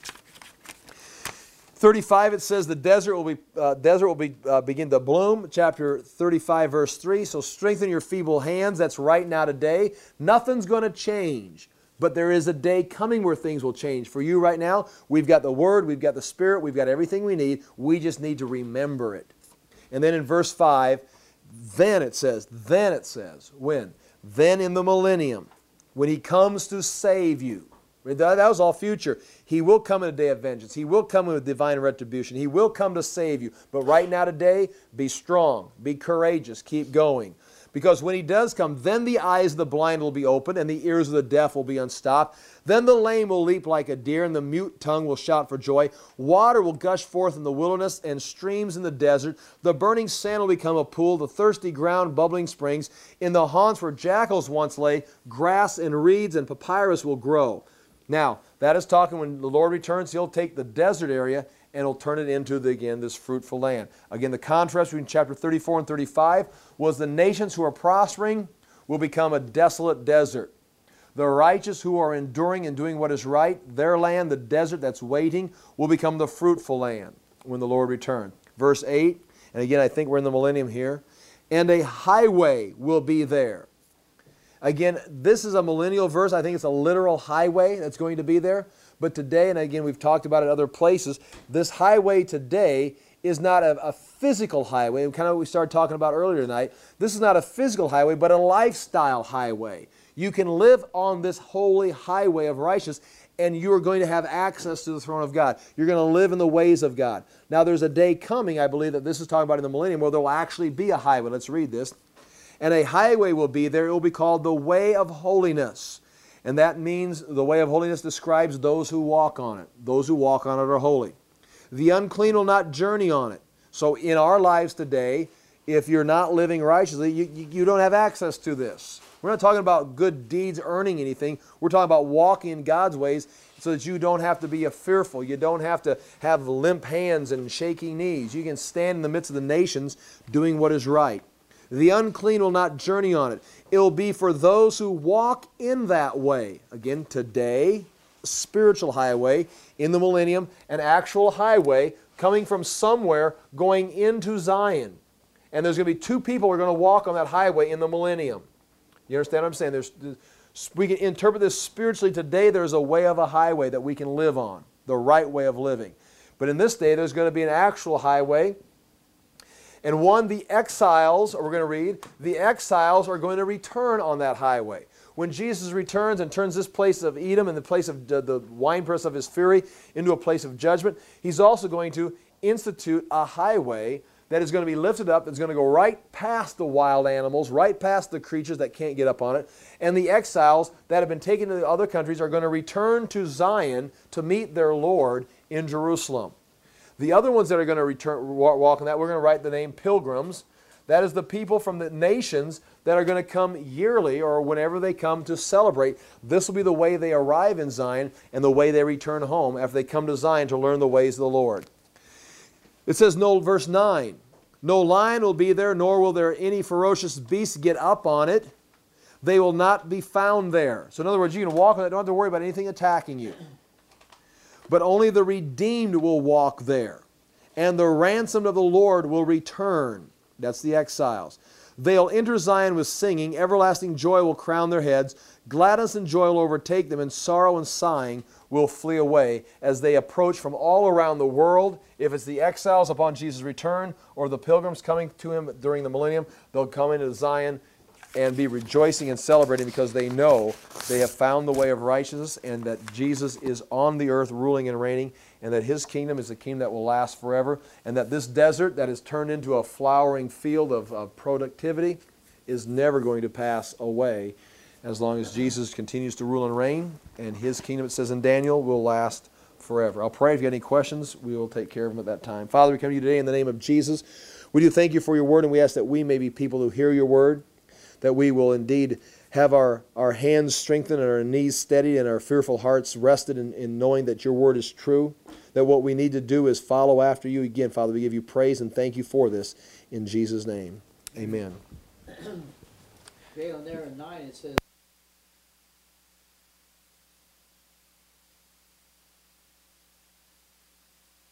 35, it says the desert will begin to bloom. Chapter 35, verse 3. So strengthen your feeble hands. That's right now today. Nothing's going to change. But there is a day coming where things will change. For you right now, we've got the Word, we've got the Spirit, we've got everything we need. We just need to remember it. And then in verse 5, then it says, when? Then in the millennium, when He comes to save you. That was all future. He will come in a day of vengeance. He will come with divine retribution. He will come to save you. But right now today, be strong, be courageous, keep going. Because when He does come, then the eyes of the blind will be opened and the ears of the deaf will be unstopped. Then the lame will leap like a deer and the mute tongue will shout for joy. Water will gush forth in the wilderness and streams in the desert. The burning sand will become a pool, the thirsty ground bubbling springs. In the haunts where jackals once lay, grass and reeds and papyrus will grow. Now, that is talking when the Lord returns, He'll take the desert area and He'll turn it into, this fruitful land. Again, the contrast between chapter 34 and 35 was the nations who are prospering will become a desolate desert. The righteous who are enduring and doing what is right, their land, the desert that's waiting, will become the fruitful land when the Lord returns. Verse 8, and again, I think we're in the millennium here, and a highway will be there. Again, this is a millennial verse. I think it's a literal highway that's going to be there. But today, and again we've talked about it other places, this highway today is not a physical highway. Kind of what we started talking about earlier tonight. This is not a physical highway, but a lifestyle highway. You can live on this holy highway of righteousness, and you are going to have access to the throne of God. You're going to live in the ways of God. Now there's a day coming, I believe, that this is talking about in the millennium, where there will actually be a highway. Let's read this. And a highway will be there. It will be called the way of holiness. And that means the way of holiness describes those who walk on it. Those who walk on it are holy. The unclean will not journey on it. So in our lives today, if you're not living righteously, you don't have access to this. We're not talking about good deeds earning anything. We're talking about walking in God's ways so that you don't have to be fearful. You don't have to have limp hands and shaking knees. You can stand in the midst of the nations doing what is right. The unclean will not journey on it. It will be for those who walk in that way. Again, today, spiritual highway. In the millennium, an actual highway coming from somewhere going into Zion. And there's going to be two people who are going to walk on that highway in the millennium. You understand what I'm saying? We can interpret this spiritually. Today there's a way of a highway that we can live on, the right way of living. But in this day there's going to be an actual highway. And the exiles, or we're going to read, the exiles are going to return on that highway. When Jesus returns and turns this place of Edom and the place of the winepress of His fury into a place of judgment, He's also going to institute a highway that is going to be lifted up, that's going to go right past the wild animals, right past the creatures that can't get up on it. And the exiles that have been taken to the other countries are going to return to Zion to meet their Lord in Jerusalem. The other ones that are going to walk on that, we're going to write the name pilgrims. That is the people from the nations that are going to come yearly or whenever they come to celebrate. This will be the way they arrive in Zion and the way they return home after they come to Zion to learn the ways of the Lord. It says, verse 9, no lion will be there, nor will there any ferocious beast get up on it. They will not be found there. So in other words, you can walk on it, don't have to worry about anything attacking you. But only the redeemed will walk there. And the ransomed of the Lord will return. That's the exiles. They'll enter Zion with singing. Everlasting joy will crown their heads. Gladness and joy will overtake them, and sorrow and sighing will flee away as they approach from all around the world. If it's the exiles upon Jesus' return or the pilgrims coming to Him during the millennium, they'll come into Zion and be rejoicing and celebrating because they know they have found the way of righteousness and that Jesus is on the earth ruling and reigning, and that His kingdom is a kingdom that will last forever, and that this desert that is turned into a flowering field of productivity is never going to pass away as long as Jesus continues to rule and reign, and His kingdom, it says in Daniel, will last forever. I'll pray. If you have any questions, we will take care of them at that time. Father, we come to you today in the name of Jesus. We do thank you for your word, and we ask that we may be people who hear your word, that we will indeed have our hands strengthened and our knees steady and our fearful hearts rested in knowing that your word is true, that what we need to do is follow after you. Again, Father, we give you praise and thank you for this in Jesus' name. Amen. Okay, on there in 9 it says,